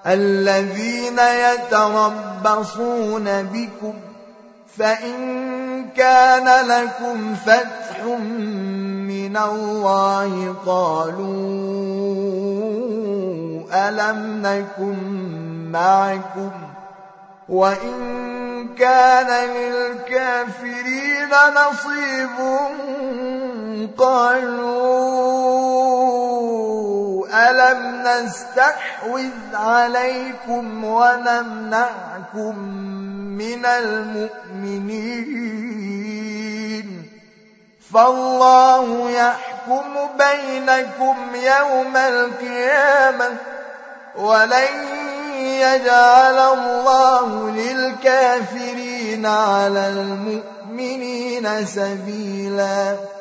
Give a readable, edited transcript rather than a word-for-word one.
الذين يتربصون بكم فإن كان لكم فتح من الله قالوا ألم نكن معكم وإن كان للكافرين نصيب قالوا ألم نستحوذ عليكم ونمنعكم من المؤمنين فالله يحكم بينكم يوم القيامة ولن يجعل الله للكافرين على المؤمنين سبيلا